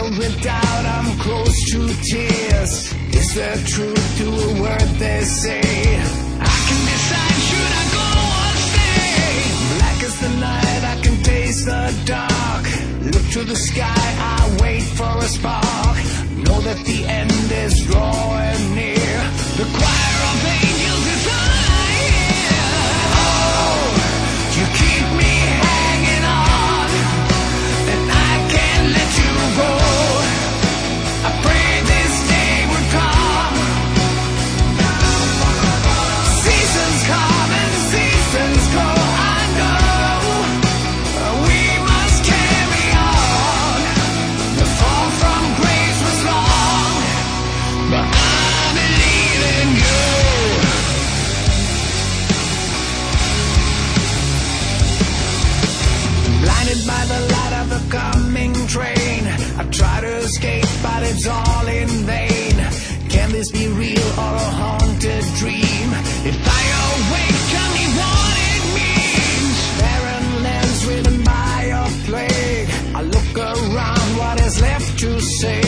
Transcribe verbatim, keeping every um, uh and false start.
Filled with doubt, I'm close to tears. Is there truth to a word they say? I can decide, should I go or stay? Black as the night, I can taste the dark. Look to the sky, I wait for a spark. Know that the end is drawing near. The choir of angels is all I hear. Oh, you keep me hanging on, and I can't let you go. I pray this day would come. Seasons come and seasons go. I know we must carry on. The fall from grace was long, but I believe in you. Blinded by the light of the coming train, I try to escape, but it's all in vain. Can this be real or a haunted dream? If I awake, tell me what it means. Barren lands ridden by a plague. I look around, what is left to say?